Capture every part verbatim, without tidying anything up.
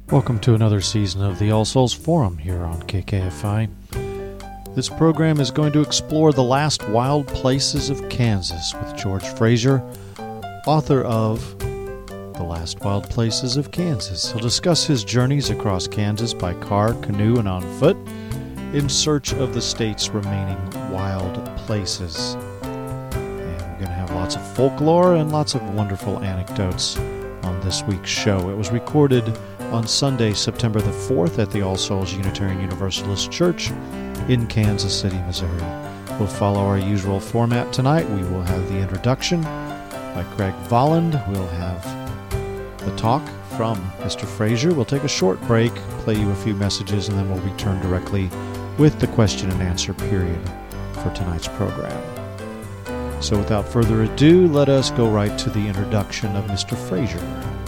Welcome to another season of the All Souls Forum here on K K F I. This program is going to explore the last wild places of Kansas with George Fraser, author of The Last Wild Places of Kansas. He'll discuss his journeys across Kansas by car, canoe, and on foot in search of the state's remaining wild places. And we're going to have lots of folklore and lots of wonderful anecdotes on this week's show. It was recorded on Sunday, September the fourth at the All Souls Unitarian Universalist Church in Kansas City, Missouri. We'll follow our usual format tonight. We will have the introduction by Craig Volland. We'll have the talk from Mister Fraser. We'll take a short break, play you a few messages, and then we'll return directly with the question and answer period for tonight's program. So without further ado, let us go right to the introduction of Mister Fraser.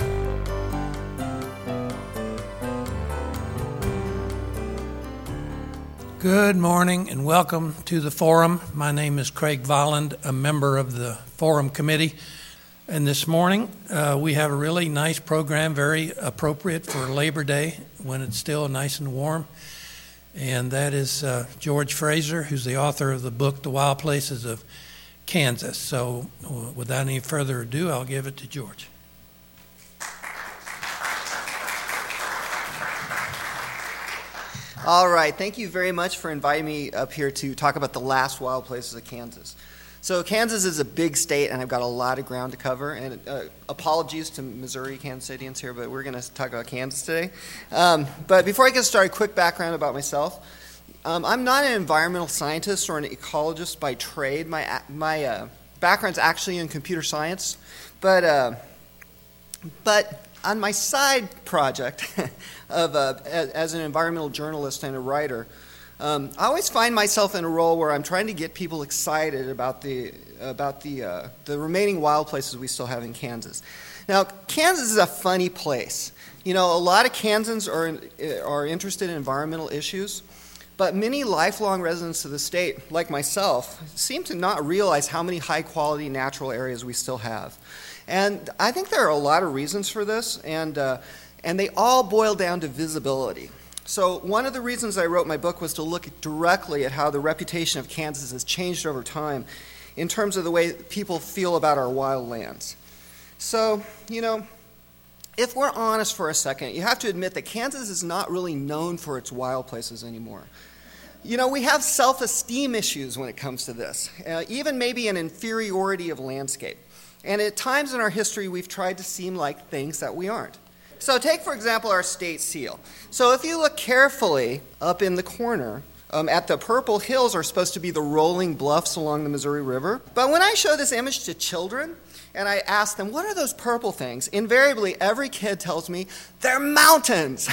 Good morning and welcome to the Forum. My name is Craig Volland, a member of the Forum Committee. And this morning uh, we have a really nice program, very appropriate for Labor Day when it's still nice and warm. And that is uh, George Fraser, who's the author of the book, The Wild Places of Kansas. So uh, without any further ado, I'll give it to George. All right, thank you very much for inviting me up here to talk about the last wild places of Kansas. So Kansas is a big state, and I've got a lot of ground to cover. And uh, apologies to Missouri Kansas Cityans here, but we're going to talk about Kansas today. Um, but before I get started, quick background about myself. Um, I'm not an environmental scientist or an ecologist by trade. My my uh, background's actually in computer science, but uh, but. On my side project of uh, as an environmental journalist and a writer, um, I always find myself in a role where I'm trying to get people excited about the about the uh, the remaining wild places we still have in Kansas. Now, Kansas is a funny place. You know, a lot of Kansans are are interested in environmental issues, but many lifelong residents of the state, like myself, seem to not realize how many high-quality natural areas we still have. And I think there are a lot of reasons for this, and uh, and they all boil down to visibility. So one of the reasons I wrote my book was to look directly at how the reputation of Kansas has changed over time in terms of the way people feel about our wild lands. So, you know, if we're honest for a second, you have to admit that Kansas is not really known for its wild places anymore. You know, we have self-esteem issues when it comes to this, uh, even maybe an inferiority of landscape. And at times in our history, we've tried to seem like things that we aren't. So take, for example, our state seal. So if you look carefully up in the corner, um, at the purple hills are supposed to be the rolling bluffs along the Missouri River. But when I show this image to children, and I ask them, what are those purple things? Invariably, every kid tells me, they're mountains.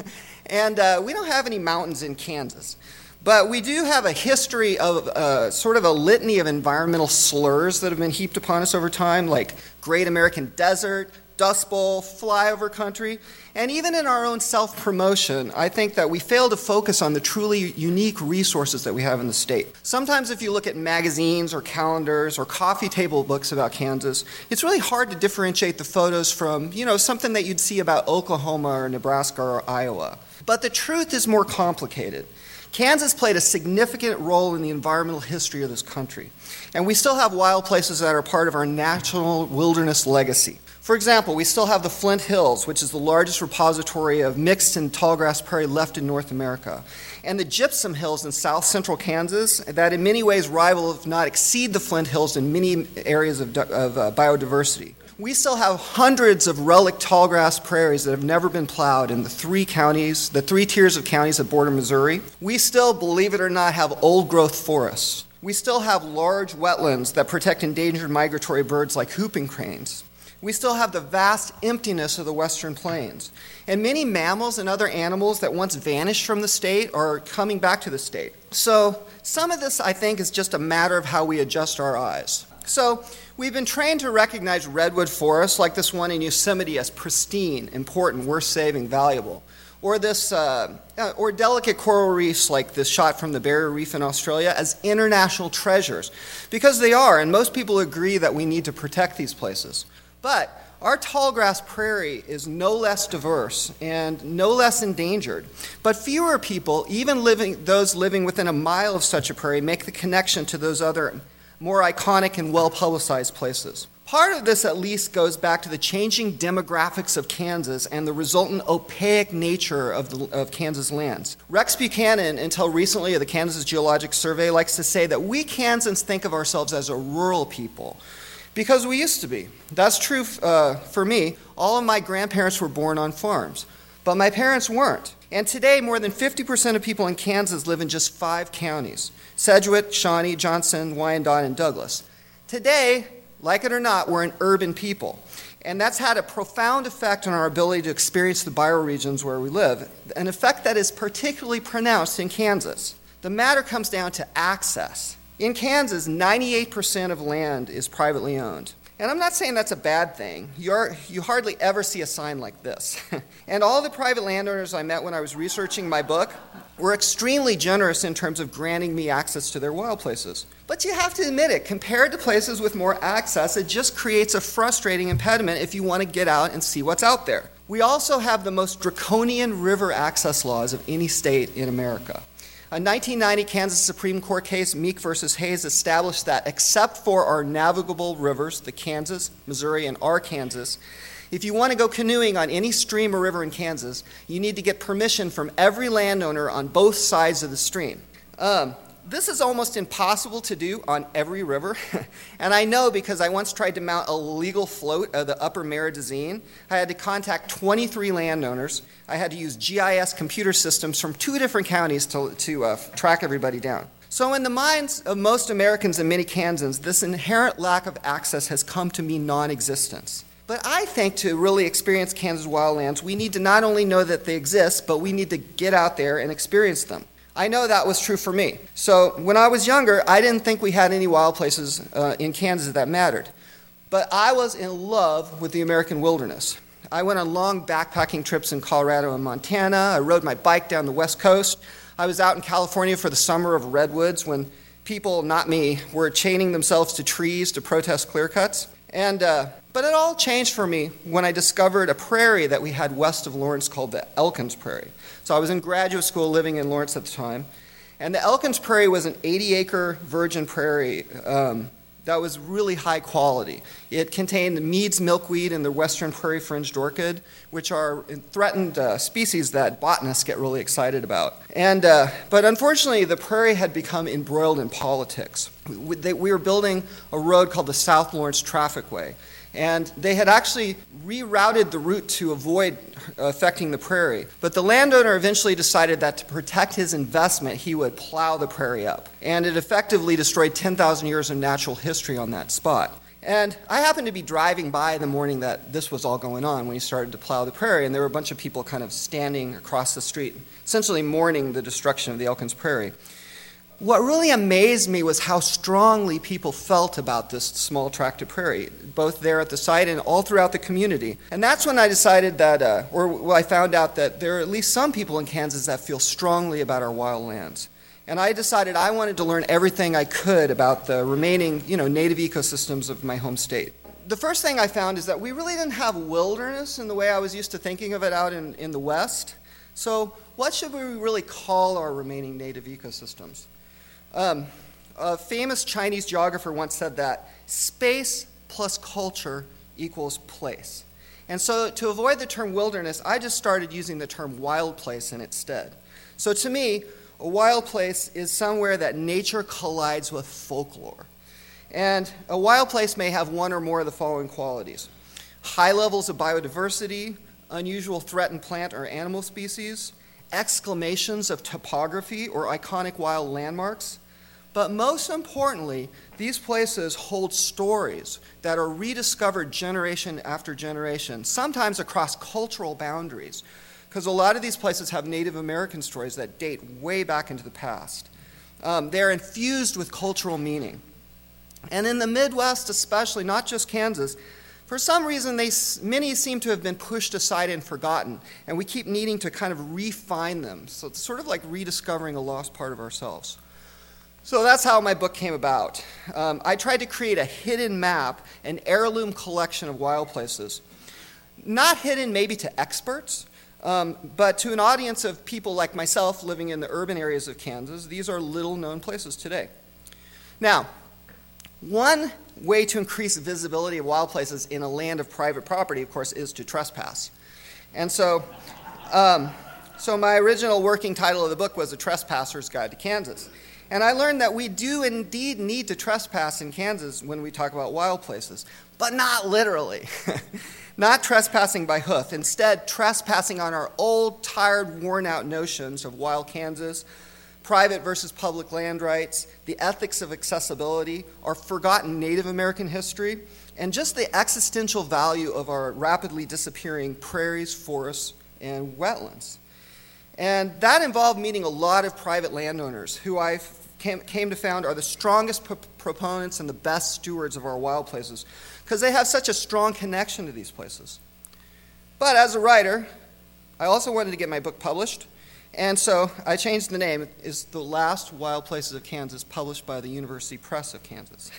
and uh, we don't have any mountains in Kansas. But we do have a history of uh, sort of a litany of environmental slurs that have been heaped upon us over time, like Great American Desert, Dust Bowl, Flyover Country. And even in our own self-promotion, I think that we fail to focus on the truly unique resources that we have in the state. Sometimes if you look at magazines or calendars or coffee table books about Kansas, it's really hard to differentiate the photos from, you know, something that you'd see about Oklahoma or Nebraska or Iowa. But the truth is more complicated. Kansas played a significant role in the environmental history of this country, and we still have wild places that are part of our national wilderness legacy. For example, we still have the Flint Hills, which is the largest repository of mixed and tallgrass prairie left in North America, and the Gypsum Hills in south central Kansas that in many ways rival, if not exceed, the Flint Hills in many areas of, of uh, biodiversity. We still have hundreds of relic tallgrass prairies that have never been plowed in the three counties, the three tiers of counties that border Missouri. We still, believe it or not, have old-growth forests. We still have large wetlands that protect endangered migratory birds like whooping cranes. We still have the vast emptiness of the Western Plains. And many mammals and other animals that once vanished from the state are coming back to the state. So some of this, I think, is just a matter of how we adjust our eyes. So we've been trained to recognize redwood forests like this one in Yosemite as pristine, important, worth saving, valuable. Or this, uh, uh, or delicate coral reefs like this shot from the Barrier Reef in Australia as international treasures, because they are, and most people agree that we need to protect these places. But our tallgrass prairie is no less diverse and no less endangered. But fewer people, even living, those living within a mile of such a prairie, make the connection to those other more iconic and well-publicized places. Part of this, at least, goes back to the changing demographics of Kansas and the resultant opaque nature of, the, of Kansas lands. Rex Buchanan, until recently of the Kansas Geologic Survey, likes to say that we Kansans think of ourselves as a rural people because we used to be. That's true uh, for me. All of my grandparents were born on farms, but my parents weren't. And today, more than fifty percent of people in Kansas live in just five counties: Sedgwick, Shawnee, Johnson, Wyandotte, and Douglas. Today, like it or not, we're an urban people. And that's had a profound effect on our ability to experience the bioregions where we live, an effect that is particularly pronounced in Kansas. The matter comes down to access. In Kansas, ninety-eight percent of land is privately owned. And I'm not saying that's a bad thing. You're, you hardly ever see a sign like this. And all the private landowners I met when I was researching my book were extremely generous in terms of granting me access to their wild places. But you have to admit it, compared to places with more access, it just creates a frustrating impediment if you want to get out and see what's out there. We also have the most draconian river access laws of any state in America. A nineteen ninety Kansas Supreme Court case, Meek versus Hayes, established that except for our navigable rivers, the Kansas, Missouri, and Arkansas, if you want to go canoeing on any stream or river in Kansas, you need to get permission from every landowner on both sides of the stream. Um, This is almost impossible to do on every river, and I know because I once tried to mount a legal float of the Upper Meridazine. I had to contact twenty-three landowners. I had to use G I S computer systems from two different counties to, to uh, track everybody down. So in the minds of most Americans and many Kansans, this inherent lack of access has come to mean non-existence. But I think to really experience Kansas wildlands, we need to not only know that they exist, but we need to get out there and experience them. I know that was true for me. So when I was younger, I didn't think we had any wild places uh, in Kansas that mattered. But I was in love with the American wilderness. I went on long backpacking trips in Colorado and Montana. I rode my bike down the West Coast. I was out in California for the summer of redwoods when people, not me, were chaining themselves to trees to protest clear cuts. And, uh, but it all changed for me when I discovered a prairie that we had west of Lawrence called the Elkins Prairie. So I was in graduate school living in Lawrence at the time, and the Elkins Prairie was an eighty-acre virgin prairie um, that was really high quality. It contained Mead's milkweed and the western prairie fringed orchid, which are threatened uh, species that botanists get really excited about. And uh, but unfortunately, the prairie had become embroiled in politics. We, they, we were building a road called the South Lawrence Traffic Way. And they had actually rerouted the route to avoid affecting the prairie. But the landowner eventually decided that to protect his investment, he would plow the prairie up. And it effectively destroyed ten thousand years of natural history on that spot. And I happened to be driving by the morning that this was all going on when he started to plow the prairie, and there were a bunch of people kind of standing across the street, essentially mourning the destruction of the Elkins Prairie. What really amazed me was how strongly people felt about this small tract of prairie, both there at the site and all throughout the community. And that's when I decided that, uh, or well, I found out that there are at least some people in Kansas that feel strongly about our wild lands. And I decided I wanted to learn everything I could about the remaining, you know, native ecosystems of my home state. The first thing I found is that we really didn't have wilderness in the way I was used to thinking of it out in, in the West. So what should we really call our remaining native ecosystems? Um, a famous Chinese geographer once said that space plus culture equals place. And so to avoid the term wilderness, I just started using the term wild place in its stead. So to me, a wild place is somewhere that nature collides with folklore. And a wild place may have one or more of the following qualities: high levels of biodiversity, unusual threatened plant or animal species, exclamations of topography or iconic wild landmarks. But most importantly, these places hold stories that are rediscovered generation after generation, sometimes across cultural boundaries, because a lot of these places have Native American stories that date way back into the past. Um, they're infused with cultural meaning. And in the Midwest especially, not just Kansas, for some reason, they, many seem to have been pushed aside and forgotten, and we keep needing to kind of refine them. So it's sort of like rediscovering a lost part of ourselves. So that's how my book came about. Um, I tried to create a hidden map, an heirloom collection of wild places. Not hidden maybe to experts, um, but to an audience of people like myself living in the urban areas of Kansas. These are little-known places today. Now, one way to increase visibility of wild places in a land of private property, of course, is to trespass. And so, um, so my original working title of the book was A Trespasser's Guide to Kansas. And I learned that we do indeed need to trespass in Kansas when we talk about wild places, but not literally. Not trespassing by hoof. Instead, trespassing on our old, tired, worn-out notions of wild Kansas, private versus public land rights, the ethics of accessibility, our forgotten Native American history, and just the existential value of our rapidly disappearing prairies, forests, and wetlands. And that involved meeting a lot of private landowners who I came, came to found are the strongest pro- proponents and the best stewards of our wild places because they have such a strong connection to these places. But as a writer, I also wanted to get my book published, and so I changed the name. It's The Last Wild Places of Kansas, published by the University Press of Kansas.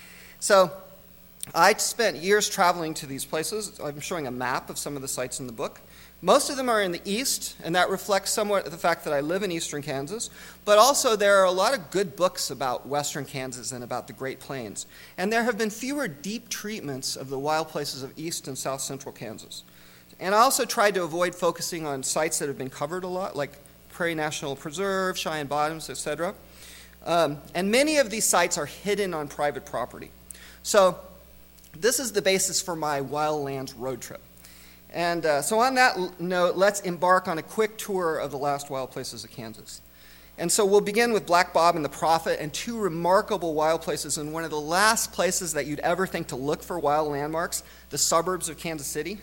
So I spent years traveling to these places. I'm showing a map of some of the sites in the book. Most of them are in the east, and that reflects somewhat the fact that I live in eastern Kansas, but also there are a lot of good books about western Kansas and about the Great Plains. And there have been fewer deep treatments of the wild places of east and south central Kansas. And I also tried to avoid focusing on sites that have been covered a lot, like Prairie National Preserve, Cheyenne Bottoms, et cetera. Um, and many of these sites are hidden on private property. So this is the basis for my Wildlands road trip. And uh, so on that l- note, let's embark on a quick tour of the last wild places of Kansas. And so we'll begin with Black Bob and the Prophet, and two remarkable wild places in one of the last places that you'd ever think to look for wild landmarks, the suburbs of Kansas City.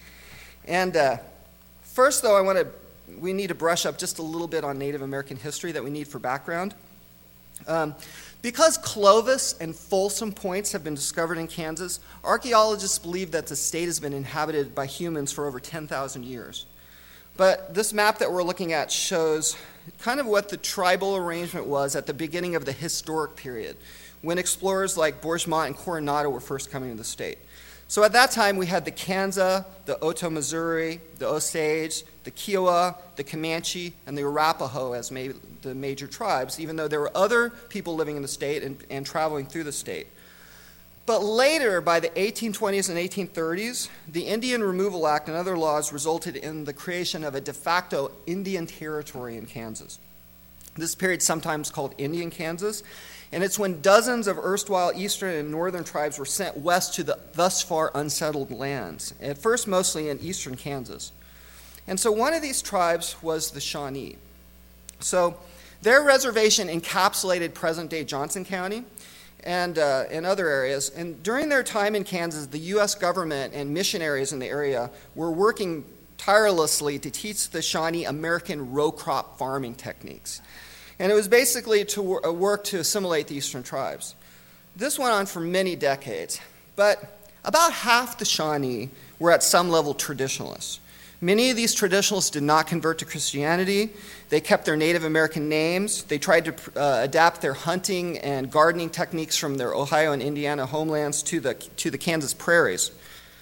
And uh, first, though, I want to we need to brush up just a little bit on Native American history that we need for background. Um, Because Clovis and Folsom Points have been discovered in Kansas, archaeologists believe that the state has been inhabited by humans for over ten thousand years. But this map that we're looking at shows kind of what the tribal arrangement was at the beginning of the historic period, when explorers like Bourgemont and Coronado were first coming to the state. So at that time, we had the Kanza, the Oto-Missouri, the Osage, the Kiowa, the Comanche, and the Arapaho as ma- the major tribes, even though there were other people living in the state and, and traveling through the state. But later, by the eighteen twenties and eighteen thirties, the Indian Removal Act and other laws resulted in the creation of a de facto Indian territory in Kansas. This period is sometimes called Indian Kansas, and it's when dozens of erstwhile eastern and northern tribes were sent west to the thus far unsettled lands, at first mostly in eastern Kansas. And so one of these tribes was the Shawnee. So their reservation encapsulated present-day Johnson County and uh, in other areas. And during their time in Kansas, the U S government and missionaries in the area were working tirelessly to teach the Shawnee American row crop farming techniques. And it was basically to wor- work to assimilate the eastern tribes. This went on for many decades, but about half the Shawnee were at some level traditionalists. Many of these traditionalists did not convert to Christianity. They kept their Native American names. They tried to uh, adapt their hunting and gardening techniques from their Ohio and Indiana homelands to the, to the Kansas prairies.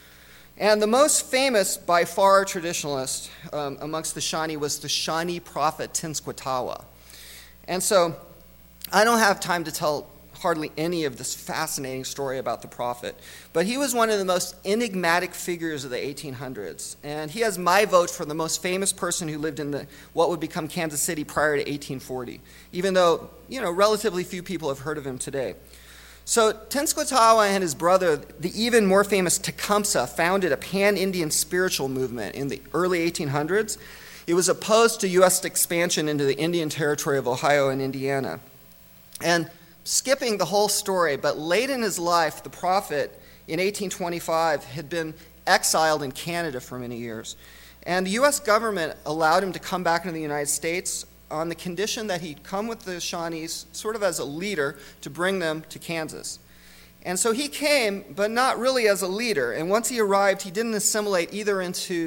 And the most famous, by far, traditionalist um, amongst the Shawnee was the Shawnee prophet Tenskwatawa. And so I don't have time to tell hardly any of this fascinating story about the prophet, but he was one of the most enigmatic figures of the eighteen hundreds, and he has my vote for the most famous person who lived in the what would become Kansas City prior to eighteen forty, even though, you know, relatively few people have heard of him today. So Tenskwatawa and his brother, the even more famous Tecumseh, founded a pan-Indian spiritual movement in the early eighteen hundreds. It was opposed to U S expansion into the Indian territory of Ohio and Indiana. And skipping the whole story, but late in his life, the prophet in eighteen twenty-five had been exiled in Canada for many years. And the U S government allowed him to come back into the United States on the condition that he'd come with the Shawnees sort of as a leader to bring them to Kansas. And so he came, but not really as a leader. And once he arrived, he didn't assimilate either into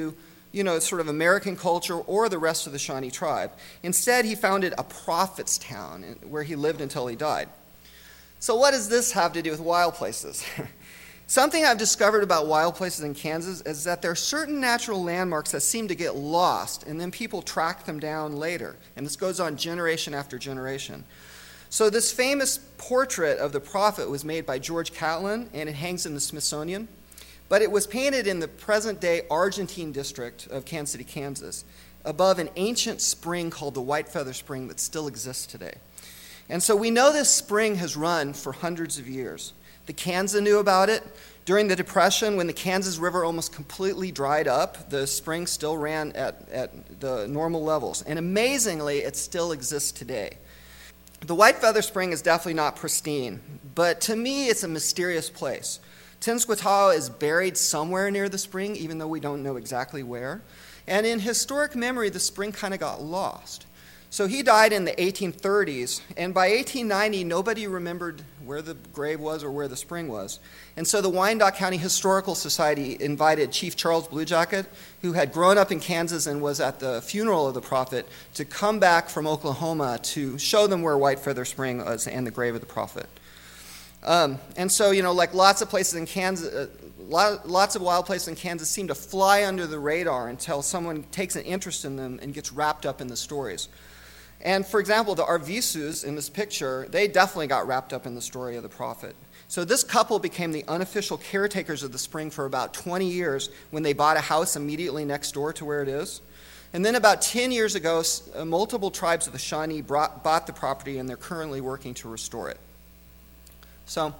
you know, sort of American culture or the rest of the Shawnee tribe. Instead, he founded a prophet's town where he lived until he died. So what does this have to do with wild places? Something I've discovered about wild places in Kansas is that there are certain natural landmarks that seem to get lost, and then people track them down later. And this goes on generation after generation. So this famous portrait of the prophet was made by George Catlin, and it hangs in the Smithsonian. But it was painted in the present-day Argentine district of Kansas City, Kansas, above an ancient spring called the White Feather Spring that still exists today. And so we know this spring has run for hundreds of years. The Kansas knew about it. During the Depression, when the Kansas River almost completely dried up, the spring still ran at, at the normal levels. And amazingly, it still exists today. The White Feather Spring is definitely not pristine, but to me, it's a mysterious place. Tenskwatawa is buried somewhere near the spring, even though we don't know exactly where. And in historic memory, the spring kind of got lost. So he died in the eighteen thirties, and by eighteen ninety, nobody remembered where the grave was or where the spring was. And so the Wyandotte County Historical Society invited Chief Charles Bluejacket, who had grown up in Kansas and was at the funeral of the prophet, to come back from Oklahoma to show them where White Feather Spring was and the grave of the prophet. Um, and so, you know, like lots of places in Kansas, uh, lot, lots of wild places in Kansas seem to fly under the radar until someone takes an interest in them and gets wrapped up in the stories. And for example, the Arvisus in this picture, they definitely got wrapped up in the story of the prophet. So this couple became the unofficial caretakers of the spring for about twenty years when they bought a house immediately next door to where it is. And then about ten years ago, uh, multiple tribes of the Shawnee brought, bought the property, and they're currently working to restore it. So,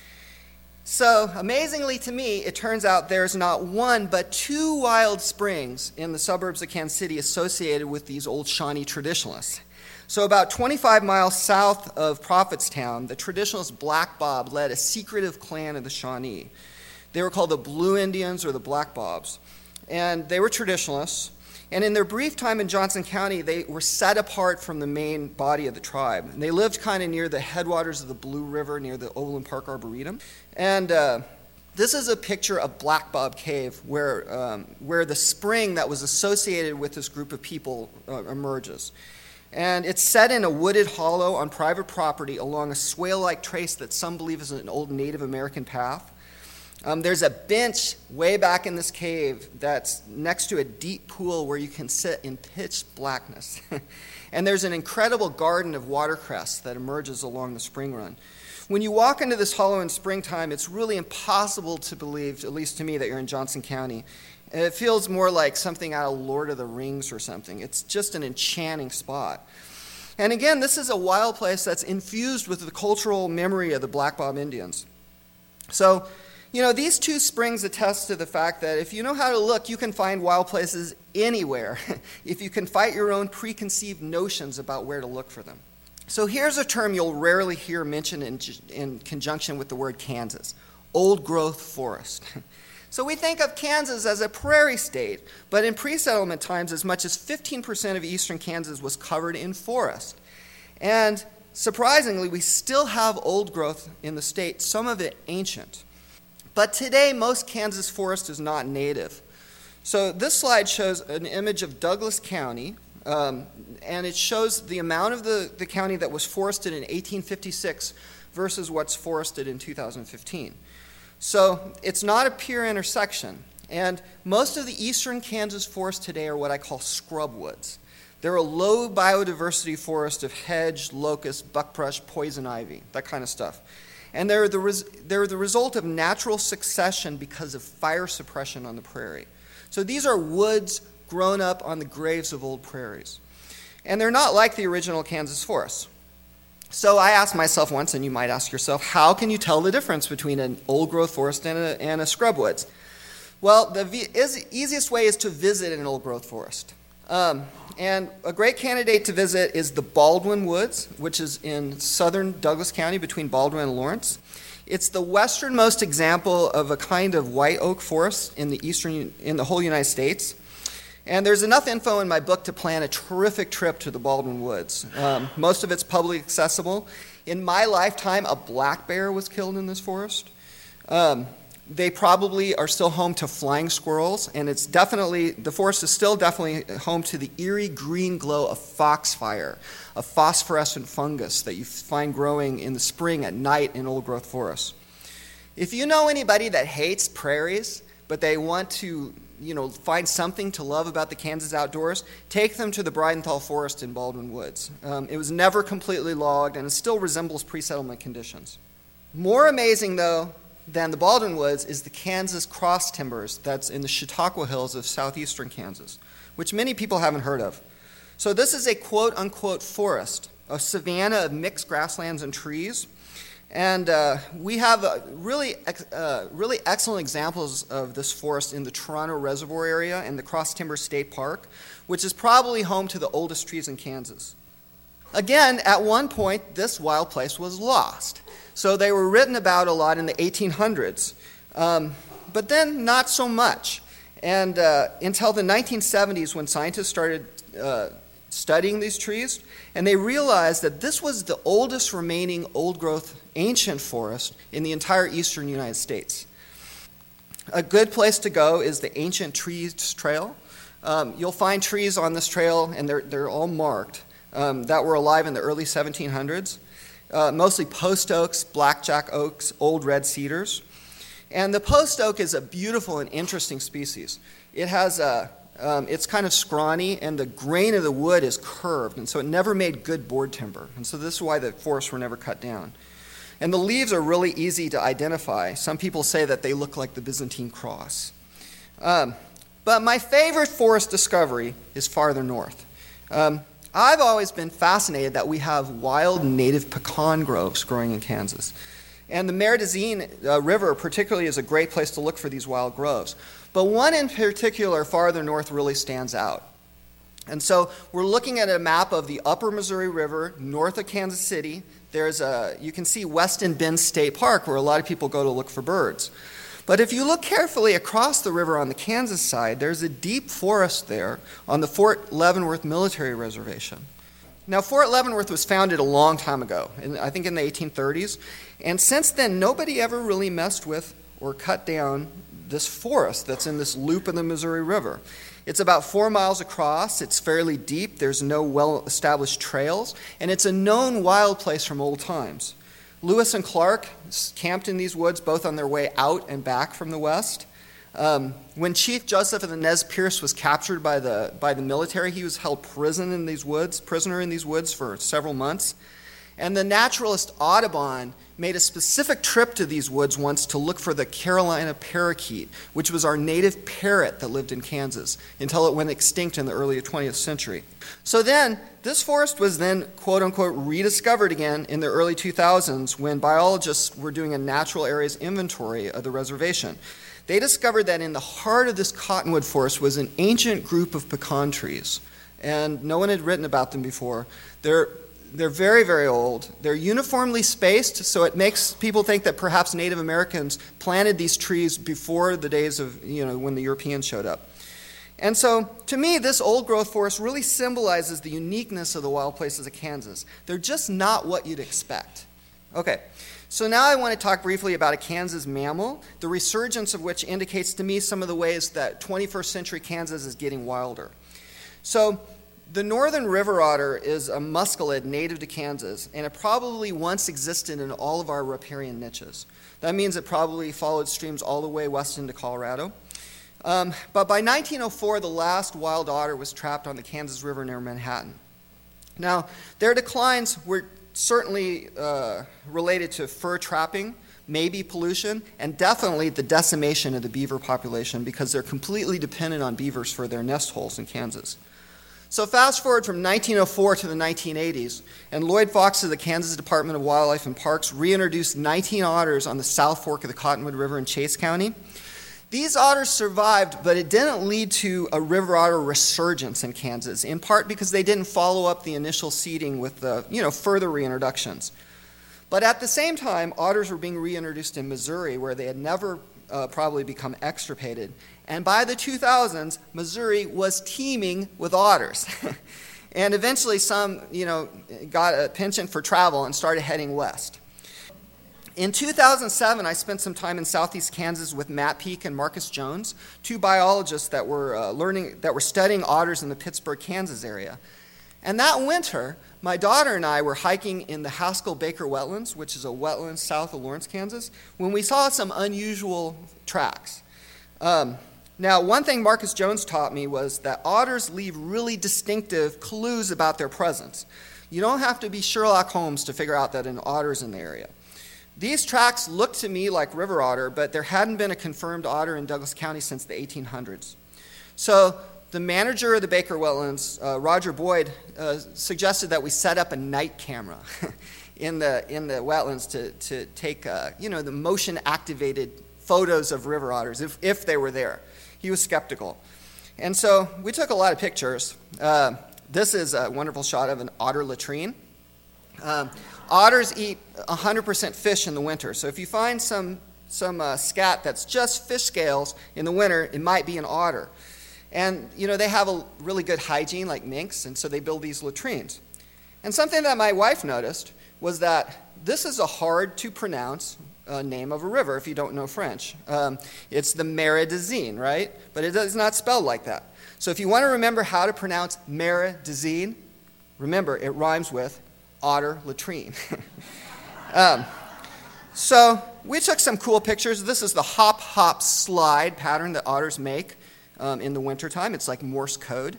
so amazingly to me, it turns out there's not one but two wild springs in the suburbs of Kansas City associated with these old Shawnee traditionalists. So about twenty-five miles south of Prophetstown, the traditionalist Black Bob led a secretive clan of the Shawnee. They were called the Blue Indians or the Black Bobs. And they were traditionalists. And in their brief time in Johnson County, they were set apart from the main body of the tribe. And they lived kind of near the headwaters of the Blue River, near the Overland Park Arboretum. And uh, this is a picture of Black Bob Cave, where, um, where the spring that was associated with this group of people uh, emerges. And it's set in a wooded hollow on private property along a swale-like trace that some believe is an old Native American path. Um, there's a bench way back in this cave that's next to a deep pool where you can sit in pitch blackness. And there's an incredible garden of watercress that emerges along the spring run. When you walk into this hollow in springtime, it's really impossible to believe, at least to me, that you're in Johnson County. It feels more like something out of Lord of the Rings or something. It's just an enchanting spot. And again, this is a wild place that's infused with the cultural memory of the Black Bob Indians. So, you know, these two springs attest to the fact that if you know how to look, you can find wild places anywhere, if you can fight your own preconceived notions about where to look for them. So here's a term you'll rarely hear mentioned in, in conjunction with the word Kansas: old-growth forest. So we think of Kansas as a prairie state, but in pre-settlement times, as much as fifteen percent of eastern Kansas was covered in forest. And surprisingly, we still have old growth in the state, some of it ancient. But today, most Kansas forest is not native. So this slide shows an image of Douglas County, um, and it shows the amount of the, the county that was forested in eighteen fifty-six versus what's forested in two thousand fifteen. So it's not a pure intersection. And most of the eastern Kansas forests today are what I call scrub woods. They're a low biodiversity forest of hedge, locust, buckbrush, poison ivy, that kind of stuff. And they're the, res- they're the result of natural succession because of fire suppression on the prairie. So these are woods grown up on the graves of old prairies. And they're not like the original Kansas forests. So I asked myself once, and you might ask yourself, how can you tell the difference between an old-growth forest and a, and a scrub woods? Well, the v- is, easiest way is to visit an old-growth forest. Um, and a great candidate to visit is the Baldwin Woods, which is in southern Douglas County between Baldwin and Lawrence. It's the westernmost example of a kind of white oak forest in the eastern, in the whole United States. And there's enough info in my book to plan a terrific trip to the Baldwin Woods. Um, most of it's publicly accessible. In my lifetime, a black bear was killed in this forest. Um, They probably are still home to flying squirrels, and it's definitely, the forest is still definitely home to the eerie green glow of foxfire, a phosphorescent fungus that you find growing in the spring at night in old-growth forests. If you know anybody that hates prairies, but they want to, you know, find something to love about the Kansas outdoors, take them to the Breidenthal Forest in Baldwin Woods. Um, it was never completely logged, and it still resembles pre-settlement conditions. More amazing, though, than the Baldwin Woods is the Kansas Cross Timbers that's in the Chautauqua Hills of southeastern Kansas, which many people haven't heard of. So this is a quote-unquote forest, a savanna of mixed grasslands and trees. And uh, we have uh, really, uh, really excellent examples of this forest in the Toronto Reservoir area and the Cross Timber State Park, which is probably home to the oldest trees in Kansas. Again, at one point, this wild place was lost. So they were written about a lot in the eighteen hundreds, um, but then not so much. And uh, until the nineteen seventies, when scientists started uh, studying these trees, and they realized that this was the oldest remaining old-growth ancient forest in the entire eastern United States. A good place to go is the Ancient Trees Trail. Um, you'll find trees on this trail, and they're, they're all marked, um, that were alive in the early seventeen hundreds. Uh, mostly post oaks, blackjack oaks, old red cedars. And the post oak is a beautiful and interesting species. It has a, um, it's kind of scrawny, and the grain of the wood is curved, and so it never made good board timber. And so this is why the forests were never cut down. And the leaves are really easy to identify. Some people say that they look like the Byzantine cross. Um, but my favorite forest discovery is farther north. Um, I've always been fascinated that we have wild native pecan groves growing in Kansas. And the Mare-des-Zines uh, River particularly is a great place to look for these wild groves. But one in particular farther north really stands out. And so we're looking at a map of the upper Missouri River north of Kansas City. There's a, you can see Weston Bend State Park, where a lot of people go to look for birds. But if you look carefully across the river on the Kansas side, there's a deep forest there on the Fort Leavenworth Military Reservation. Now, Fort Leavenworth was founded a long time ago, in, I think in the eighteen thirties, and since then nobody ever really messed with or cut down this forest that's in this loop of the Missouri River. It's about four miles across, it's fairly deep, there's no well-established trails, and it's a known wild place from old times. Lewis and Clark camped in these woods both on their way out and back from the west. Um, when Chief Joseph of the Nez Perce was captured by the, by the military, he was held prison in these woods, prisoner in these woods for several months. And the naturalist Audubon made a specific trip to these woods once to look for the Carolina parakeet, which was our native parrot that lived in Kansas until it went extinct in the early twentieth century. So then, this forest was then, quote-unquote, rediscovered again in the early two thousands when biologists were doing a natural areas inventory of the reservation. They discovered that in the heart of this cottonwood forest was an ancient group of pecan trees, and no one had written about them before. They're They're very, very old. They're uniformly spaced, so it makes people think that perhaps Native Americans planted these trees before the days of, you know, when the Europeans showed up. And so, to me, this old-growth forest really symbolizes the uniqueness of the wild places of Kansas. They're just not what you'd expect. Okay, so now I want to talk briefly about a Kansas mammal, the resurgence of which indicates to me some of the ways that twenty-first century Kansas is getting wilder. So, the northern river otter is a musculid native to Kansas, and it probably once existed in all of our riparian niches. That means it probably followed streams all the way west into Colorado. Um, but by nineteen oh four, the last wild otter was trapped on the Kansas River near Manhattan. Now, their declines were certainly uh, related to fur trapping, maybe pollution, and definitely the decimation of the beaver population because they're completely dependent on beavers for their nest holes in Kansas. So fast forward from nineteen oh four to the nineteen eighties, and Lloyd Fox of the Kansas Department of Wildlife and Parks reintroduced nineteen otters on the South Fork of the Cottonwood River in Chase County. These otters survived, but it didn't lead to a river otter resurgence in Kansas, in part because they didn't follow up the initial seeding with the, you know, further reintroductions. But at the same time, otters were being reintroduced in Missouri, where they had never uh, probably become extirpated. And by the two thousands, Missouri was teeming with otters. And eventually some, you know, got a penchant for travel and started heading west. In two thousand seven, I spent some time in southeast Kansas with Matt Peak and Marcus Jones, two biologists that were uh, learning, that were studying otters in the Pittsburgh, Kansas area. And that winter, my daughter and I were hiking in the Haskell-Baker wetlands, which is a wetland south of Lawrence, Kansas, when we saw some unusual tracks. Um, now, one thing Marcus Jones taught me was that otters leave really distinctive clues about their presence. You don't have to be Sherlock Holmes to figure out that an otter's in the area. These tracks looked to me like river otter, but there hadn't been a confirmed otter in Douglas County since the eighteen hundreds. So the manager of the Baker Wetlands, uh, Roger Boyd, uh, suggested that we set up a night camera in the in the wetlands to to take uh, you know the motion-activated photos of river otters if if they were there. He was skeptical, and so we took a lot of pictures. Uh, this is a wonderful shot of an otter latrine. Um, Otters eat one hundred percent fish in the winter, so if you find some, some uh, scat that's just fish scales in the winter, it might be an otter. And, you know, they have a really good hygiene like minks, and so they build these latrines. And something that my wife noticed was that this is a hard-to-pronounce uh, name of a river if you don't know French. Um, it's the Mare de Seine, right? But it is not spelled like that. So if you want to remember how to pronounce Mare de Seine, remember, it rhymes with otter latrine. um, so we took some cool pictures. This is the hop, hop, slide pattern that otters make um, in the wintertime. It's like Morse code.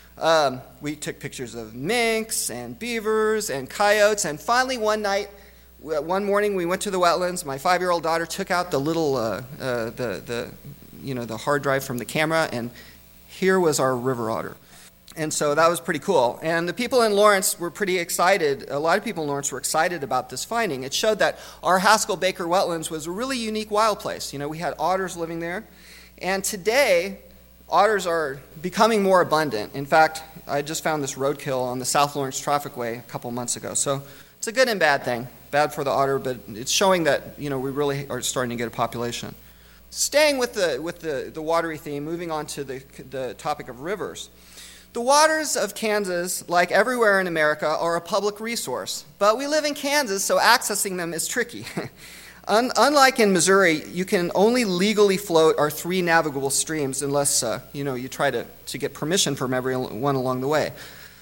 Um, we took pictures of minks and beavers and coyotes. And finally one night, one morning we went to the wetlands. My five-year-old daughter took out the little, uh, uh, the, the, you know, the hard drive from the camera, and here was our river otter. And so that was pretty cool. And the people in Lawrence were pretty excited. A lot of people in Lawrence were excited about this finding. It showed that our Haskell-Baker wetlands was a really unique wild place. You know, we had otters living there. And today, otters are becoming more abundant. In fact, I just found this roadkill on the South Lawrence Trafficway a couple months ago. So it's a good and bad thing. Bad for the otter, but it's showing that, you know, we really are starting to get a population. Staying with the, with the, the watery theme, moving on to the, the topic of rivers. The waters of Kansas, like everywhere in America, are a public resource. But we live in Kansas, so accessing them is tricky. Un- unlike in Missouri, you can only legally float our three navigable streams unless uh, you know, you try to, to get permission from everyone along the way.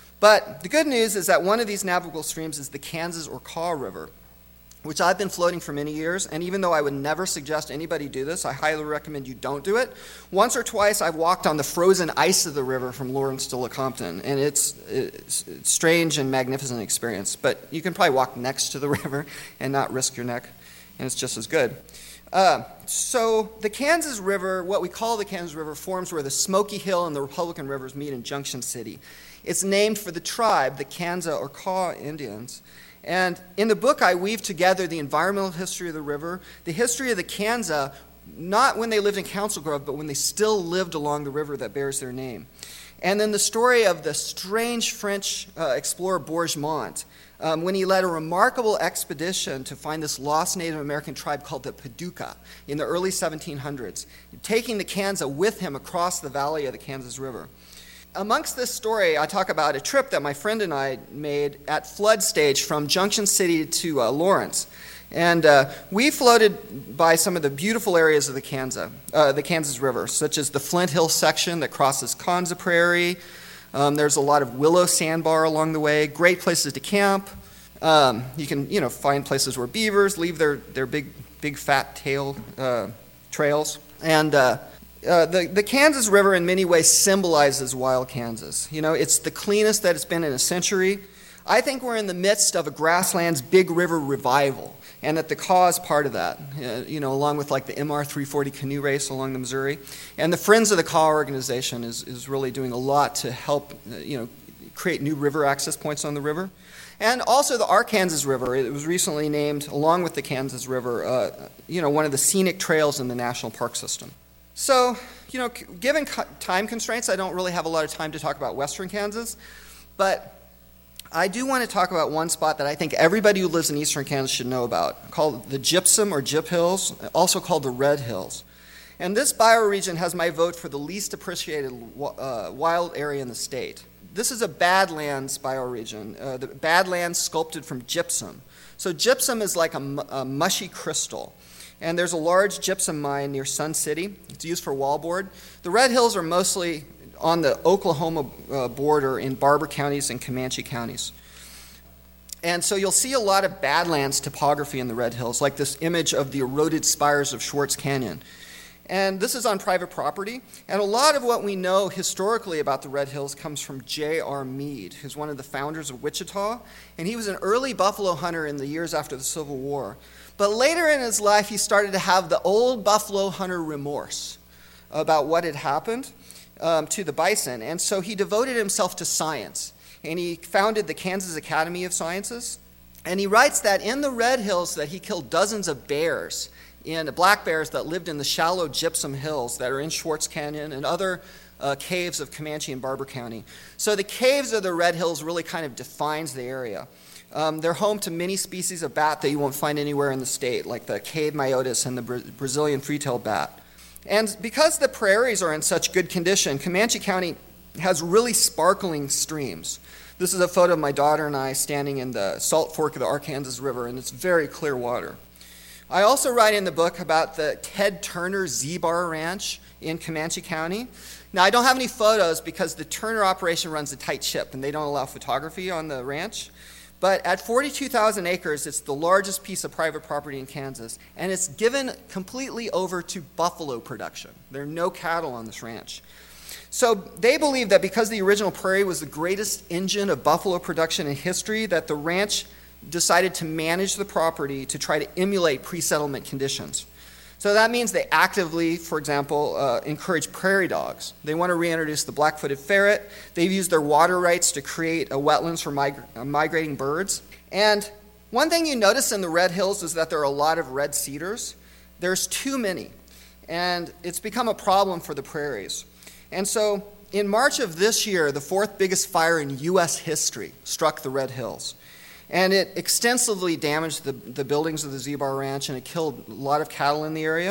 But the good news is that one of these navigable streams is the Kansas or Kaw River, which I've been floating for many years, and even though I would never suggest anybody do this, I highly recommend you don't do it. Once or twice I've walked on the frozen ice of the river from Lawrence to Lecompton, and it's, it's a strange and magnificent experience, but you can probably walk next to the river and not risk your neck, and it's just as good. Uh, so the Kansas River, what we call the Kansas River, forms where the Smoky Hill and the Republican Rivers meet in Junction City. It's named for the tribe, the Kansa or Kaw Indians. And in the book, I weave together the environmental history of the river, the history of the Kansa, not when they lived in Council Grove, but when they still lived along the river that bears their name. And then the story of the strange French uh, explorer Bourgemont, um, when he led a remarkable expedition to find this lost Native American tribe called the Paducah in the early seventeen hundreds, taking the Kansa with him across the valley of the Kansas River. Amongst this story, I talk about a trip that my friend and I made at flood stage from Junction City to uh, Lawrence. And uh, we floated by some of the beautiful areas of the Kansas, uh, the Kansas River, such as the Flint Hill section that crosses Konza Prairie. Um, there's a lot of willow sandbar along the way, great places to camp. Um, you can, you know, find places where beavers leave their, their big, big fat tail uh, trails. And uh, Uh, the, the Kansas River in many ways symbolizes wild Kansas. You know, it's the cleanest that it's been in a century. I think we're in the midst of a grasslands big river revival, and that the Kaw is part of that, uh, you know, along with like the M R three forty canoe race along the Missouri. And the Friends of the Kaw organization is, is really doing a lot to help, uh, you know, create new river access points on the river. And also the Arkansas River. It was recently named, along with the Kansas River, uh, you know, one of the scenic trails in the national park system. So, you know, given time constraints, I don't really have a lot of time to talk about western Kansas, but I do want to talk about one spot that I think everybody who lives in eastern Kansas should know about, called the Gypsum or Gyp Hills, also called the Red Hills. And this bioregion has my vote for the least appreciated uh, wild area in the state. This is a Badlands bioregion, uh, the Badlands sculpted from gypsum. So gypsum is like a, a mushy crystal. And there's a large gypsum mine near Sun City. It's used for wallboard. The Red Hills are mostly on the Oklahoma uh, border in Barber counties and Comanche counties. And so you'll see a lot of Badlands topography in the Red Hills, like this image of the eroded spires of Schwartz Canyon. And this is on private property. And a lot of what we know historically about the Red Hills comes from J R Meade, who's one of the founders of Wichita. And he was an early buffalo hunter in the years after the Civil War. But later in his life, he started to have the old buffalo hunter remorse about what had happened um, to the bison. And so he devoted himself to science. And he founded the Kansas Academy of Sciences. And he writes that in the Red Hills that he killed dozens of bears, in black bears that lived in the shallow gypsum hills that are in Schwartz Canyon and other uh, caves of Comanche and Barber County. So the caves of the Red Hills really kind of defines the area. Um, they're home to many species of bat that you won't find anywhere in the state, like the cave myotis and the Bra- Brazilian free-tailed bat. And because the prairies are in such good condition, Comanche County has really sparkling streams. This is a photo of my daughter and I standing in the Salt Fork of the Arkansas River, and it's very clear water. I also write in the book about the Ted Turner Z-Bar Ranch in Comanche County. Now, I don't have any photos because the Turner operation runs a tight ship, and they don't allow photography on the ranch. But at forty-two thousand acres, it's the largest piece of private property in Kansas, and it's given completely over to buffalo production. There are no cattle on this ranch. So they believe that because the original prairie was the greatest engine of buffalo production in history, that the ranch decided to manage the property to try to emulate pre-settlement conditions. So that means they actively, for example, uh, encourage prairie dogs. They want to reintroduce the black-footed ferret. They've used their water rights to create a wetlands for mig- uh, migrating birds. And one thing you notice in the Red Hills is that there are a lot of red cedars. There's too many, and it's become a problem for the prairies. And so in March of this year, the fourth biggest fire in U S history struck the Red Hills. And it extensively damaged the, the buildings of the Z-Bar Ranch, and it killed a lot of cattle in the area.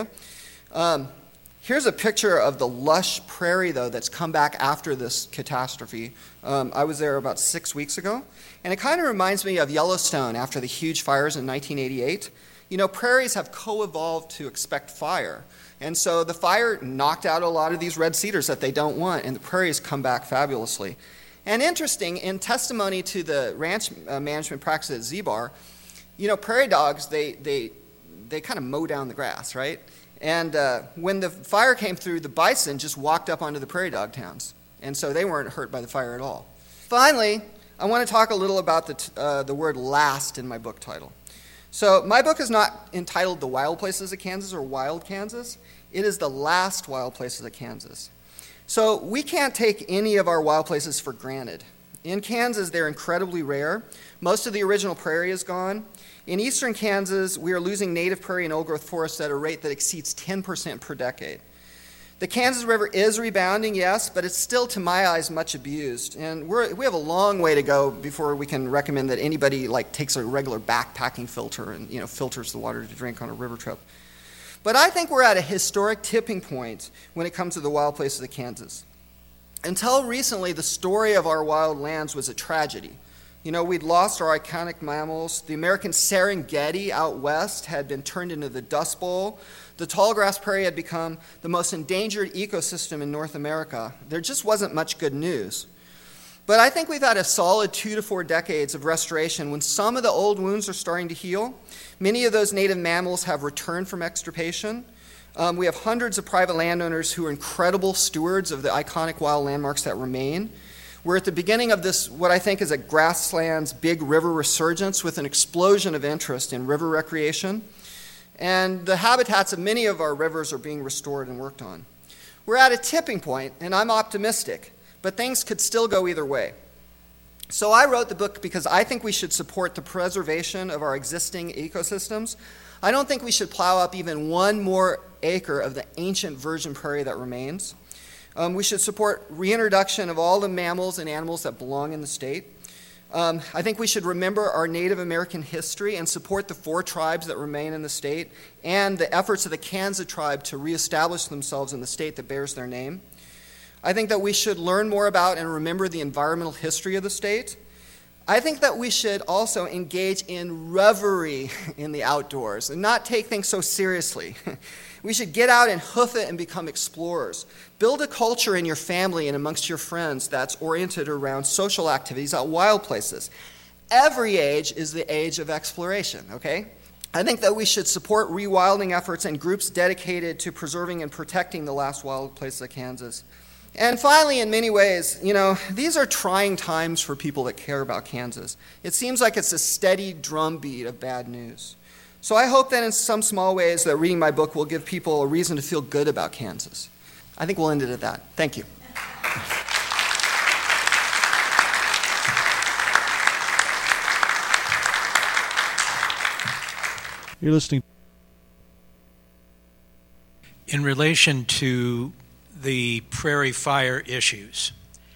Um, here's a picture of the lush prairie, though, that's come back after this catastrophe. Um, I was there about six weeks ago, and it kind of reminds me of Yellowstone after the huge fires in nineteen eighty-eight. You know, prairies have co-evolved to expect fire, and so the fire knocked out a lot of these red cedars that they don't want, and the prairies come back fabulously. And interesting, in testimony to the ranch uh, management practice at Z-Bar, you know, prairie dogs, they they they kind of mow down the grass, right? And uh, when the fire came through, the bison just walked up onto the prairie dog towns. And so they weren't hurt by the fire at all. Finally, I want to talk a little about the, t- uh, the word last in my book title. So my book is not entitled The Wild Places of Kansas or Wild Kansas. It is The Last Wild Places of Kansas. So we can't take any of our wild places for granted. In Kansas, they're incredibly rare. Most of the original prairie is gone. In eastern Kansas, we are losing native prairie and old-growth forests at a rate that exceeds ten percent per decade. The Kansas River is rebounding, yes, but it's still, to my eyes, much abused. And we're, we have a long way to go before we can recommend that anybody like takes a regular backpacking filter and you know filters the water to drink on a river trip. But I think we're at a historic tipping point when it comes to the wild places of Kansas. Until recently, the story of our wild lands was a tragedy. You know, we'd lost our iconic mammals. The American Serengeti out west had been turned into the Dust Bowl. The tallgrass prairie had become the most endangered ecosystem in North America. There just wasn't much good news. But I think we've had a solid two to four decades of restoration when some of the old wounds are starting to heal. Many of those native mammals have returned from extirpation. Um, we have hundreds of private landowners who are incredible stewards of the iconic wild landmarks that remain. We're at the beginning of this, what I think is a grasslands big river resurgence with an explosion of interest in river recreation. And the habitats of many of our rivers are being restored and worked on. We're at a tipping point, and I'm optimistic, but things could still go either way. So I wrote the book because I think we should support the preservation of our existing ecosystems. I don't think we should plow up even one more acre of the ancient virgin prairie that remains. Um, we should support reintroduction of all the mammals and animals that belong in the state. Um, I think we should remember our Native American history and support the four tribes that remain in the state and the efforts of the Kansa tribe to reestablish themselves in the state that bears their name. I think that we should learn more about and remember the environmental history of the state. I think that we should also engage in reverie in the outdoors and not take things so seriously. We should get out and hoof it and become explorers. Build a culture in your family and amongst your friends that's oriented around social activities at wild places. Every age is the age of exploration, okay? I think that we should support rewilding efforts and groups dedicated to preserving and protecting the last wild places of Kansas. And finally, in many ways, you know, these are trying times for people that care about Kansas. It seems like it's a steady drumbeat of bad news. So I hope that in some small ways that reading my book will give people a reason to feel good about Kansas. I think we'll end it at that. Thank you. You're listening. In relation to the prairie fire issues,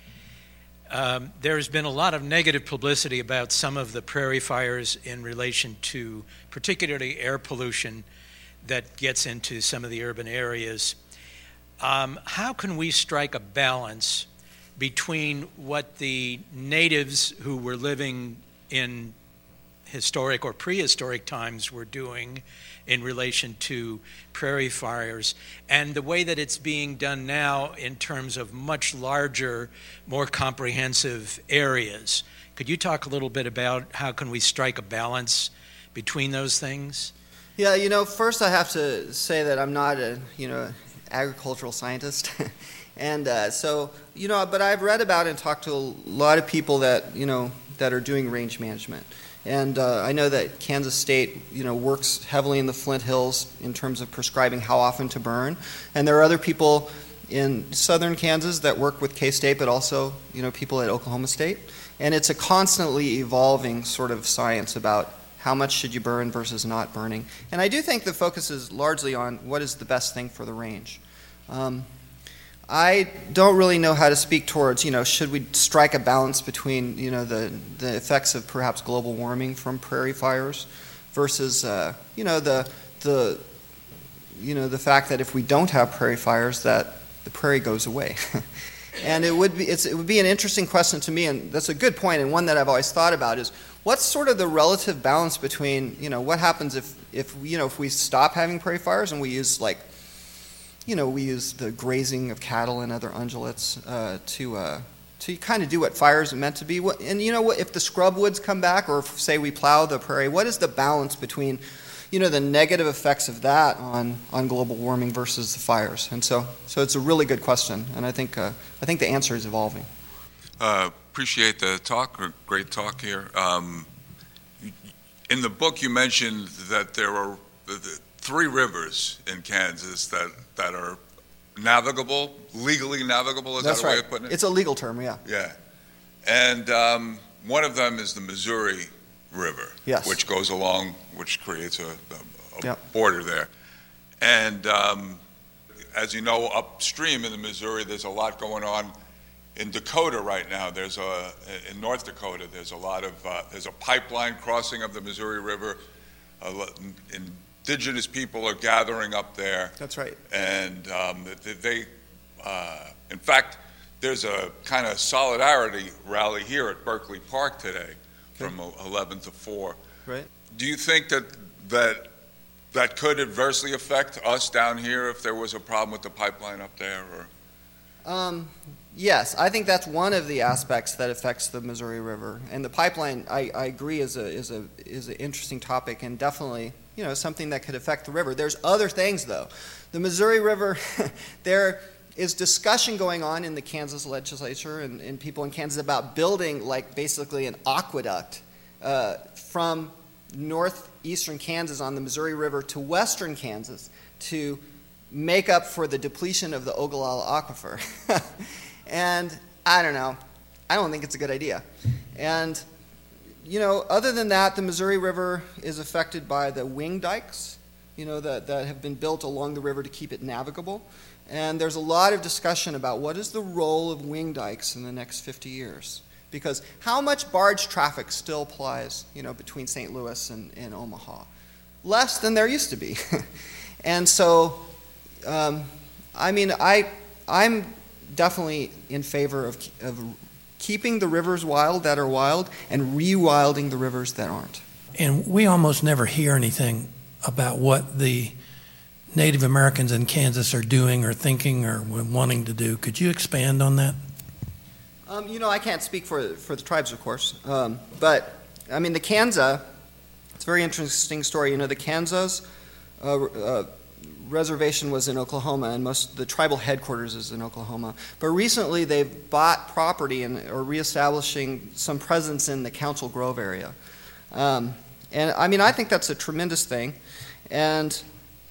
um, there's been a lot of negative publicity about some of the prairie fires in relation to particularly air pollution that gets into some of the urban areas. Um, how can we strike a balance between what the natives who were living in historic or prehistoric times were doing in relation to prairie fires and the way that it's being done now in terms of much larger, more comprehensive areas? Could you talk a little bit about how can we strike a balance between those things? Yeah, you know, first I have to say that I'm not a, you know, agricultural scientist. and uh, so, you know, but I've read about and talked to a lot of people that, you know, that are doing range management. And uh, I know that Kansas State, you know, works heavily in the Flint Hills in terms of prescribing how often to burn. And there are other people in southern Kansas that work with K-State, but also, you know, people at Oklahoma State. And it's a constantly evolving sort of science about how much should you burn versus not burning. And I do think the focus is largely on what is the best thing for the range. Um, I don't really know how to speak towards, you know, should we strike a balance between, you know, the, the effects of perhaps global warming from prairie fires versus, uh, you know, the, the, you know, the fact that if we don't have prairie fires, that the prairie goes away. And it would be, it's, it would be an interesting question to me, and that's a good point, and one that I've always thought about is, what's sort of the relative balance between, you know, what happens if, if you know, if we stop having prairie fires and we use, like, you know, we use the grazing of cattle and other ungulates uh, to uh, to kind of do what fires are meant to be. And, you know, what if the scrub woods come back, or if, say, we plow the prairie, what is the balance between, you know, the negative effects of that on, on global warming versus the fires? And so, so it's a really good question, and I think uh, I think the answer is evolving. Uh, appreciate the talk. Great talk here. Um, in the book, you mentioned that there are three rivers in Kansas that, that are navigable, legally navigable. Is That's that a right. way of putting it? It's a legal term, yeah. Yeah. And um, one of them is the Missouri River, yes. which goes along, which creates a, a, a yep. border there. And um, as you know, upstream in the Missouri, there's a lot going on. In Dakota right now, there's a, in North Dakota, there's a lot of, uh, there's a pipeline crossing of the Missouri River. Uh, indigenous people are gathering up there. That's right. And um, they, uh, in fact, there's a kind of solidarity rally here at Berkeley Park today, okay. from eleven to four. Right. Do you think that that that could adversely affect us down here if there was a problem with the pipeline up there? Or? Um, yes, I think that's one of the aspects that affects the Missouri River. And the pipeline, I, I agree, is a is a is an interesting topic, and definitely, you know, something that could affect the river. There's other things, though. The Missouri River, there is discussion going on in the Kansas legislature and, and people in Kansas about building, like, basically an aqueduct uh, from northeastern Kansas on the Missouri River to western Kansas to make up for the depletion of the Ogallala Aquifer. And I don't know. I don't think it's a good idea. And, you know, other than that, the Missouri River is affected by the wing dikes, you know, that, that have been built along the river to keep it navigable. And there's a lot of discussion about what is the role of wing dikes in the next fifty years. Because how much barge traffic still plies, you know, between Saint Louis and, and Omaha? Less than there used to be. And so, um, I mean, I, I'm definitely in favor of, of keeping the rivers wild that are wild and rewilding the rivers that aren't. And we almost never hear anything about what the Native Americans in Kansas are doing or thinking or wanting to do. Could you expand on that? Um, you know, I can't speak for for the tribes, of course, um, but I mean the Kansa. It's a very interesting story. You know, the Kansas uh, uh, reservation was in Oklahoma, and most the tribal headquarters is in Oklahoma. But recently, they've bought property and are reestablishing some presence in the Council Grove area. Um, and I mean, I think that's a tremendous thing, and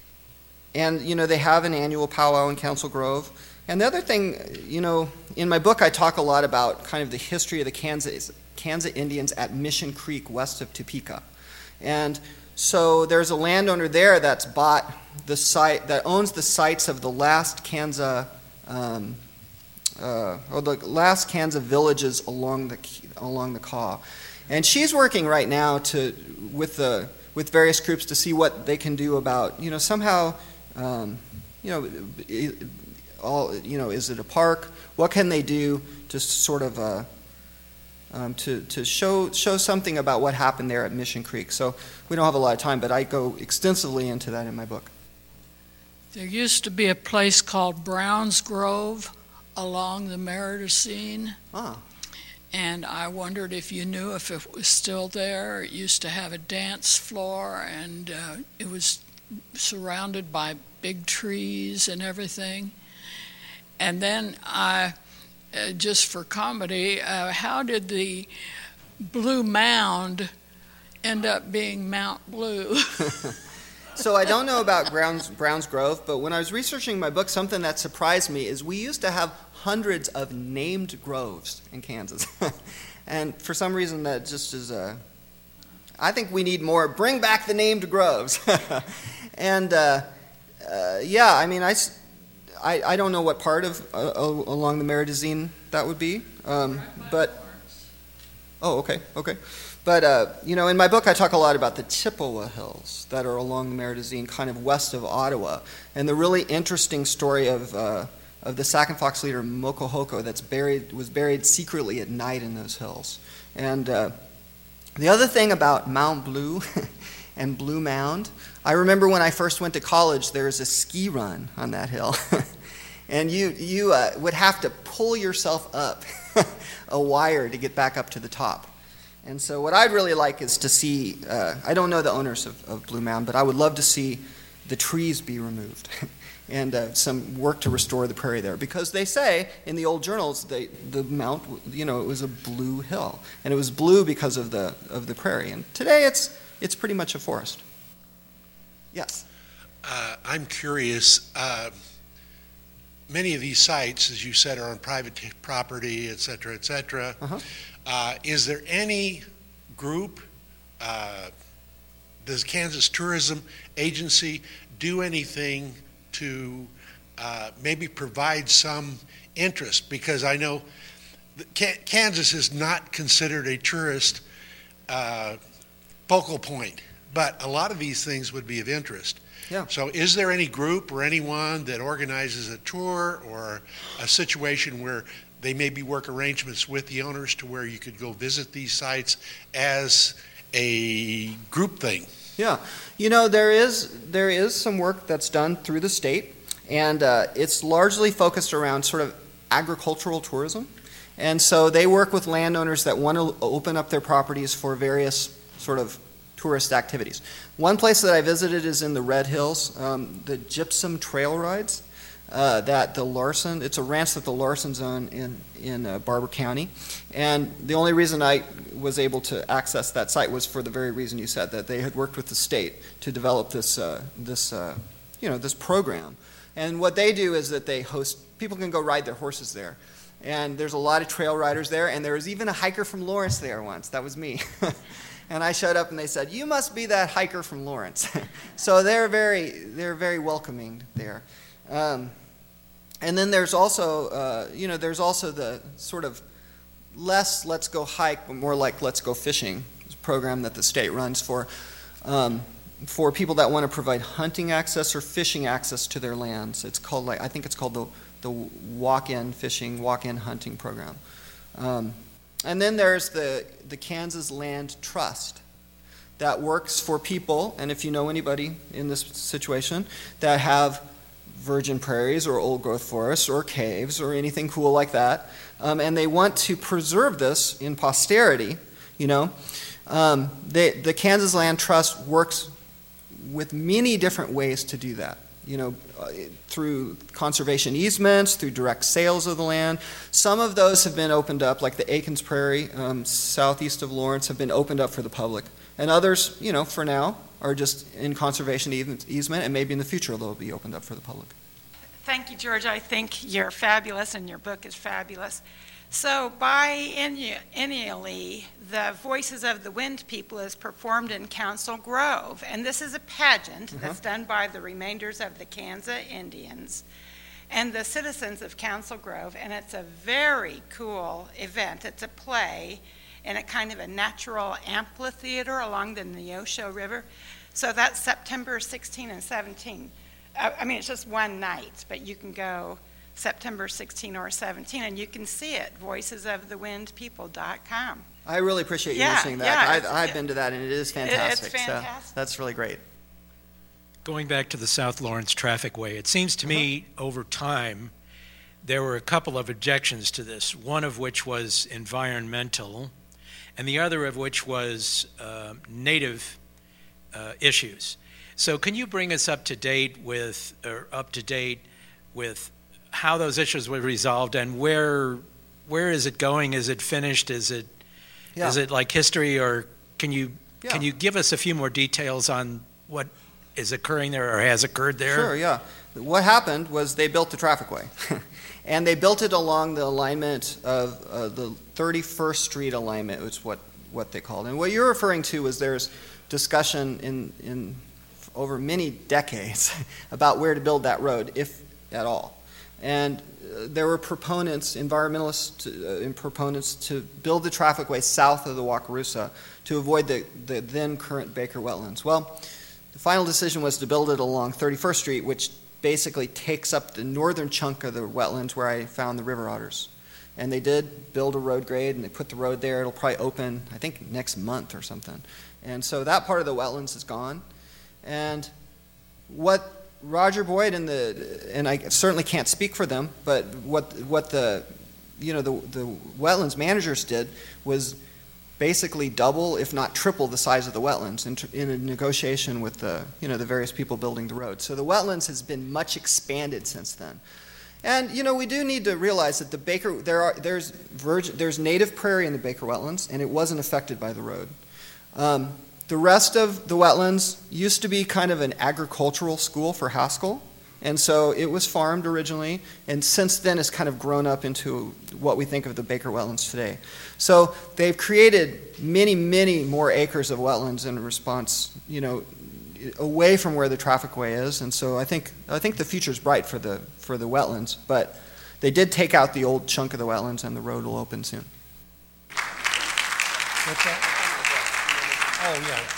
and you know, they have an annual powwow in Council Grove. And the other thing, you know, in my book, I talk a lot about kind of the history of the Kansas, Kansas Indians at Mission Creek west of Topeka. And so there's a landowner there that's bought the site, that owns the sites of the last Kansas, um, uh, or the last Kansas villages along the along the Kaw. And she's working right now to with the with various groups to see what they can do about, you know, somehow, um, you know, it, all, you know, is it a park? What can they do to sort of uh, um, to to show show something about what happened there at Mission Creek? So we don't have a lot of time, but I go extensively into that in my book. There used to be a place called Browns Grove along the Meridocene, Ah, and I wondered if you knew if it was still there. It used to have a dance floor, and uh, it was surrounded by big trees and everything. And then, I, uh, just for comedy, uh, how did the Blue Mound end up being Mount Blue? so I don't know about Browns, Browns Grove, but when I was researching my book, something that surprised me is we used to have hundreds of named groves in Kansas. And for some reason that just is a... I think we need more, bring back the named groves. and uh, uh, yeah, I mean, I... I, I don't know what part of uh, along the Meridocene that would be, um, but oh, okay, okay. But uh, you know, in my book, I talk a lot about the Chippewa Hills that are along the Meridocene, kind of west of Ottawa, and the really interesting story of uh, of the Sac and Fox leader Mokohoko that's buried was buried secretly at night in those hills. And uh, the other thing about Mount Blue and Blue Mound, I remember when I first went to college, there was a ski run on that hill. and you you uh, would have to pull yourself up a wire to get back up to the top. And so what I'd really like is to see, uh, I don't know the owners of, of Blue Mound, but I would love to see the trees be removed and uh, some work to restore the prairie there. Because they say in the old journals, they, the mount, you know, it was a blue hill. And it was blue because of the of the prairie. And today it's It's pretty much a forest. Yes? Uh, I'm curious. Uh, many of these sites, as you said, are on private t- property, et cetera, et cetera. Uh-huh. Uh, is there any group, uh, does Kansas Tourism Agency do anything to uh, maybe provide some interest? Because I know that K- Kansas is not considered a tourist uh, focal point, but a lot of these things would be of interest. Yeah. So is there any group or anyone that organizes a tour or a situation where they maybe work arrangements with the owners to where you could go visit these sites as a group thing? Yeah. You know, there is there is some work that's done through the state, and uh, it's largely focused around sort of agricultural tourism. And so they work with landowners that want to open up their properties for various sort of tourist activities. One place that I visited is in the Red Hills, um, the Gypsum Trail Rides uh, that the Larson, it's a ranch that the Larsons own in, in uh, Barber County. And the only reason I was able to access that site was for the very reason you said, that they had worked with the state to develop this, uh, this, uh, you know, this program. And what they do is that they host, people can go ride their horses there. And there's a lot of trail riders there, and there was even a hiker from Lawrence there once. That was me. And I showed up and they said, "You must be that hiker from Lawrence." So they're very, they're very welcoming there. Um, and then there's also, uh, you know, there's also the sort of less let's go hike, but more like let's go fishing program that the state runs for, um, for people that want to provide hunting access or fishing access to their lands. It's called, like, I think it's called the, the walk-in fishing, walk-in hunting program. Um, And then there's the, the Kansas Land Trust that works for people, and if you know anybody in this situation, that have virgin prairies or old growth forests or caves or anything cool like that, um, and they want to preserve this in posterity, you know. Um, they, the Kansas Land Trust works with many different ways to do that, you know, uh, through conservation easements, through direct sales of the land. Some of those have been opened up, like the Aikens Prairie, um, southeast of Lawrence, have been opened up for the public. And others, you know, for now, are just in conservation easement, and maybe in the future they'll be opened up for the public. Thank you, George. I think you're fabulous, and your book is fabulous. So biennially, the Voices of the Wind People is performed in Council Grove, and this is a pageant uh-huh. that's done by the remainders of the Kansas Indians and the citizens of Council Grove, and it's a very cool event. It's a play in a kind of a natural amphitheater along the Neosho River. So that's September sixteenth and seventeenth. I mean, it's just one night, but you can go September sixteenth or seventeenth, and you can see it, voices of the wind people dot com. I really appreciate you yeah, mentioning that. Yeah, I, I've been to that, and it is fantastic. It's fantastic. So that's really great. Going back to the South Lawrence Trafficway, it seems to uh-huh. me over time there were a couple of objections to this, one of which was environmental, and the other of which was uh, native uh, issues. So can you bring us up to date with, or up to date with how those issues were resolved, and where where is it going? Is it finished? Is it yeah. is it like history, or can you yeah. can you give us a few more details on what is occurring there or has occurred there? Sure, yeah. What happened was they built the trafficway, and they built it along the alignment of uh, the thirty-first Street alignment, which is what, what they called. And what you're referring to is there's discussion in, in over many decades about where to build that road, if at all. And uh, there were proponents, environmentalists to, uh, and proponents to build the trafficway south of the Wakarusa to avoid the, the then current Baker wetlands. Well, the final decision was to build it along thirty-first Street, which basically takes up the northern chunk of the wetlands where I found the river otters. And they did build a road grade, and they put the road there. It'll probably open, I think, next month or something. And so that part of the wetlands is gone. And what Roger Boyd and the, and I certainly can't speak for them, but what what the, you know, the, the wetlands managers did was basically double, if not triple, the size of the wetlands in, in a negotiation with the, you know, the various people building the road. So the wetlands has been much expanded since then. And, you know, we do need to realize that the Baker, there are, there's virgin, there's native prairie in the Baker wetlands, and it wasn't affected by the road. Um, the rest of the wetlands used to be kind of an agricultural school for Haskell, and so it was farmed originally, and since then it's kind of grown up into what we think of the Baker wetlands today. So they've created many, many more acres of wetlands in response, you know, away from where the trafficway is, and so I think I think the future's bright for the for the wetlands. But they did take out the old chunk of the wetlands, and the road will open soon. What's that? Oh yeah.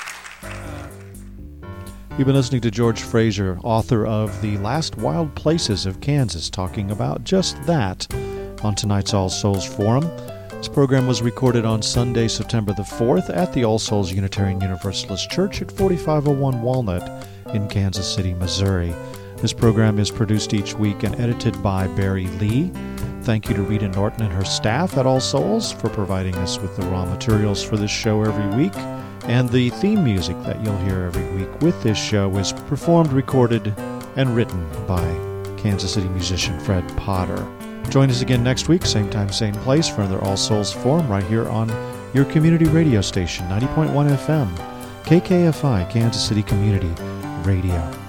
You've been listening to George Fraser, author of The Last Wild Places of Kansas, talking about just that on tonight's All Souls Forum. This program was recorded on Sunday, September the fourth at the All Souls Unitarian Universalist Church at forty-five oh one Walnut in Kansas City, Missouri. This program is produced each week and edited by Barry Lee. Thank you to Rita Norton and her staff at All Souls for providing us with the raw materials for this show every week. And the theme music that you'll hear every week with this show is performed, recorded, and written by Kansas City musician Fred Potter. Join us again next week, same time, same place, for another All Souls Forum right here on your community radio station, ninety point one F M, K K F I, Kansas City Community Radio.